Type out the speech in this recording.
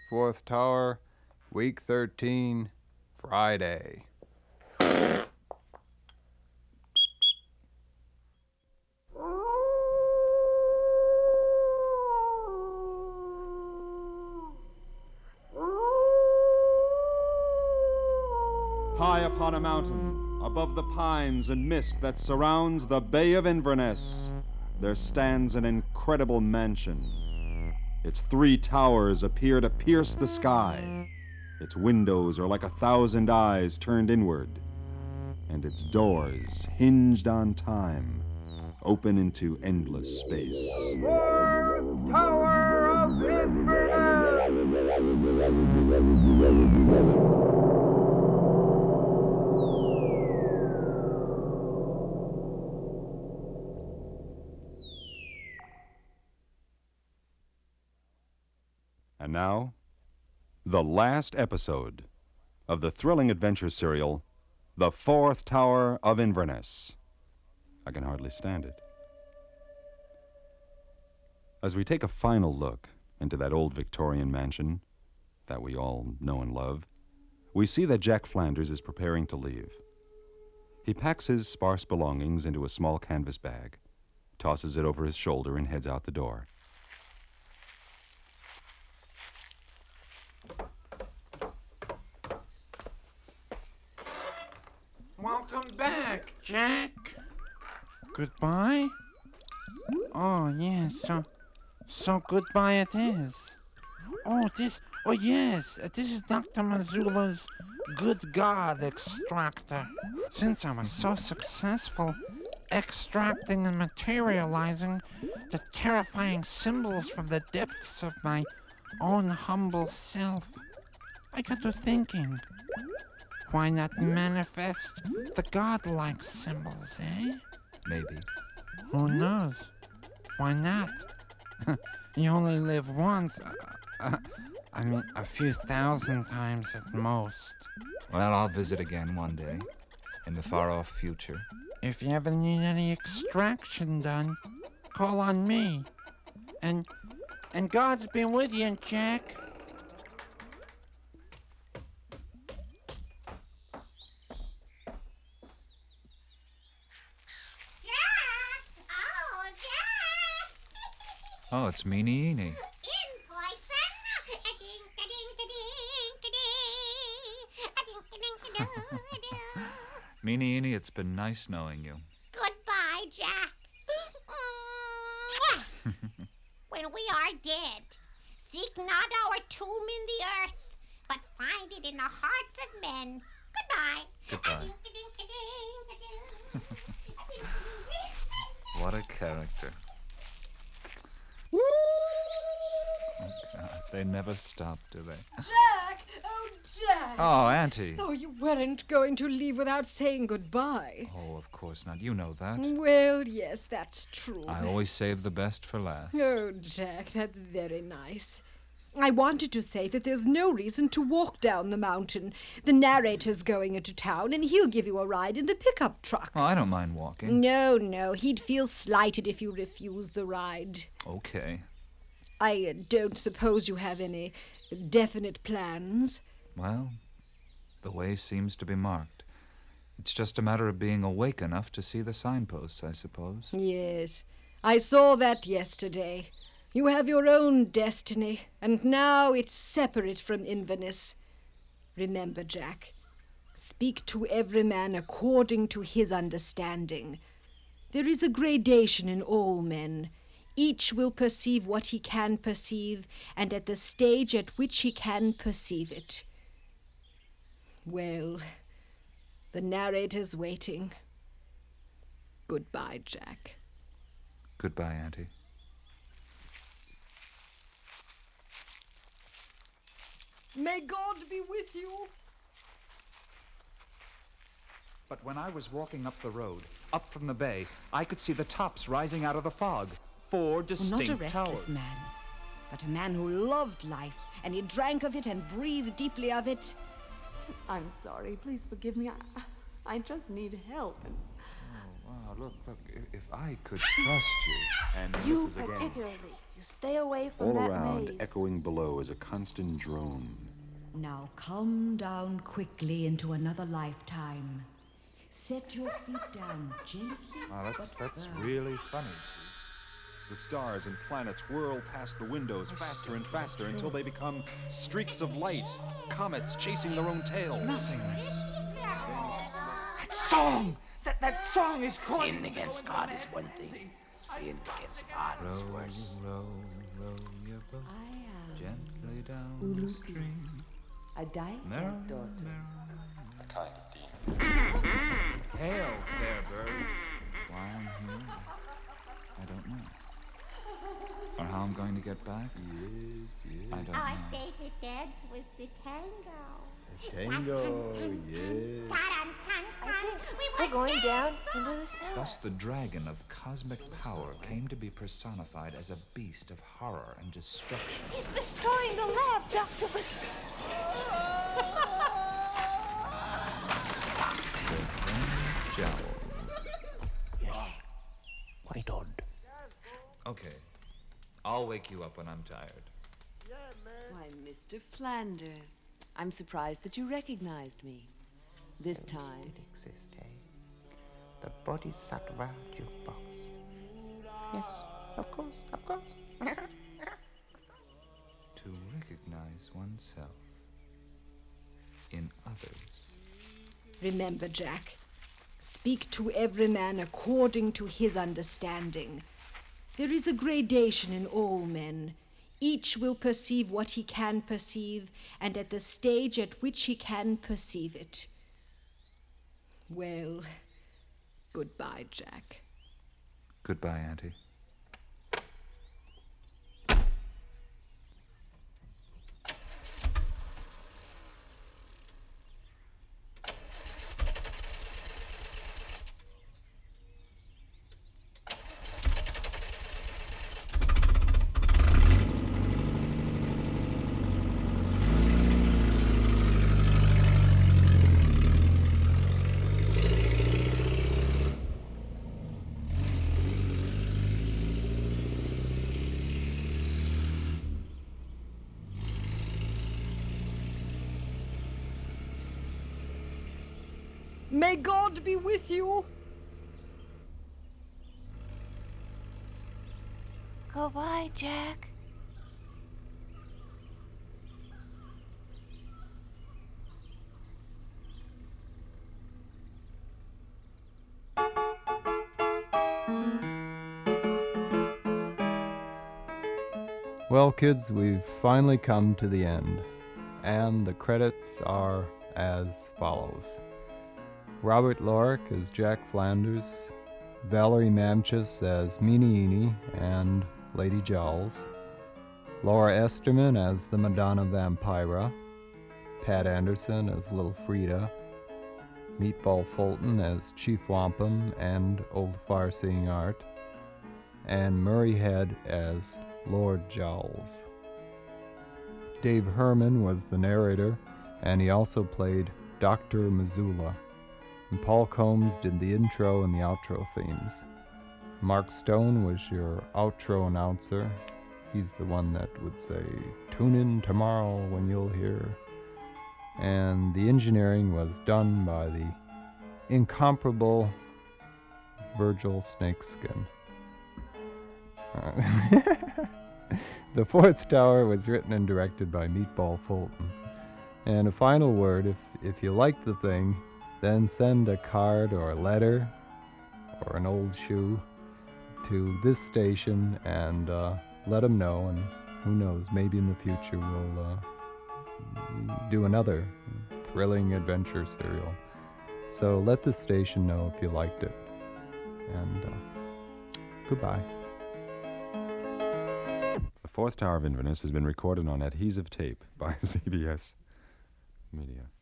Fourth Tower, Week 13, Friday. High upon a mountain, above the pines and mist that surrounds the Bay of Inverness, there stands an incredible mansion. Its 3 towers appear to pierce the sky. Its windows are like 1,000 eyes turned inward, and its doors, hinged on time, open into endless space. Fourth Tower of Inverness! And now, the last episode of the thrilling adventure serial, The Fourth Tower of Inverness. I can hardly stand it. As we take a final look into that old Victorian mansion that we all know and love, we see that Jack Flanders is preparing to leave. He packs his sparse belongings into a small canvas bag, tosses it over his shoulder, and heads out the door. Welcome back, Jack. Goodbye? Oh, yes, so goodbye it is. This is Dr. Mazula's Good God extractor. Since I was so successful extracting and materializing the terrifying symbols from the depths of my own humble self, I got to thinking, why not manifest the godlike symbols, eh? Maybe. Who knows? Why not? You only live once. A few thousand times at most. Well, I'll visit again one day, in the far-off future. If you ever need any extraction done, call on me. And God's been with you, Jack. Oh, it's Meanie Eenie. Meanie Eenie, it's been nice knowing you. Goodbye, Jack. When we are dead, seek not our tomb in the earth, but find it in the hearts of men. Goodbye. Goodbye. What a character. Oh, God, they never stop, do they? Jack! Oh, Jack! Oh, Auntie. Oh, you weren't going to leave without saying goodbye. Oh, of course not. You know that. Well, yes, that's true. I always save the best for last. Oh, Jack, that's very nice. I wanted to say that there's no reason to walk down the mountain. The narrator's going into town, and he'll give you a ride in the pickup truck. Oh, I don't mind walking. No, he'd feel slighted if you refused the ride. Okay. I don't suppose you have any definite plans. Well, the way seems to be marked. It's just a matter of being awake enough to see the signposts, I suppose. Yes, I saw that yesterday. You have your own destiny, and now it's separate from Inverness. Remember, Jack, speak to every man according to his understanding. There is a gradation in all men. Each will perceive what he can perceive, and at the stage at which he can perceive it. Well, the narrator's waiting. Goodbye, Jack. Goodbye, Auntie. May God be with you. But when I was walking up the road, up from the bay, I could see the tops rising out of the fog. 4 distinct Not a restless towers. man, but a man who loved life, and he drank of it and breathed deeply of it. I'm sorry. Please forgive me. I just need help. And Wow, look, if I could trust you. And You misses again. particularly. You stay away from All that around, maze. echoing below, is a constant drone. Now come down quickly into another lifetime. Set your feet down gently. Wow, that's really funny. The stars and planets whirl past the windows faster and faster until they become streaks of light, comets chasing their own tails. Nothingness. That song! That song is causing... Sin against God is one thing. Sin against man is worse. Row your boat gently down the stream. A Daika's daughter. A kind of demon. Hail, fair bird. Why I'm here, I don't know. Or how I'm going to get back? I don't Our know. favorite dance was the tango. Tango, yes. We're going down into the cellar. Thus the dragon of cosmic power came to be personified as a beast of horror and destruction. He's destroying the lab, Doctor. Jowls. Why don't? Okay. I'll wake you up when I'm tired. Why, Mr. Flanders, I'm surprised that you recognized me. This time. Did exist, eh? The Bodhisattva jukebox. Yes, of course, of course. To recognize oneself in others. Remember, Jack, speak to every man according to his understanding. There is a gradation in all men. Each will perceive what he can perceive, and at the stage at which he can perceive it. Well, goodbye, Jack. Goodbye, Auntie. May God be with you. Goodbye, Jack. Well, kids, we've finally come to the end, and the credits are as follows. Robert Lorick as Jack Flanders, Valerie Mamchis as Meanie and Lady Jowls, Laura Esterman as the Madonna Vampira, Pat Anderson as Little Frida, Meatball Fulton as Chief Wampum and Old Farseeing Art, and Murray Head as Lord Jowls. Dave Herman was the narrator, and he also played Dr. Missoula. And Paul Combs did the intro and the outro themes. Mark Stone was your outro announcer. He's the one that would say, "Tune in tomorrow when you'll hear." And the engineering was done by the incomparable Virgil Snakeskin. The Fourth Tower was written and directed by Meatball Fulton. And a final word, if you like the thing, then send a card or a letter or an old shoe to this station and let them know, and who knows, maybe in the future we'll do another thrilling adventure serial. So let the station know if you liked it. And goodbye. The Fourth Tower of Inverness has been recorded on adhesive tape by CBS Media.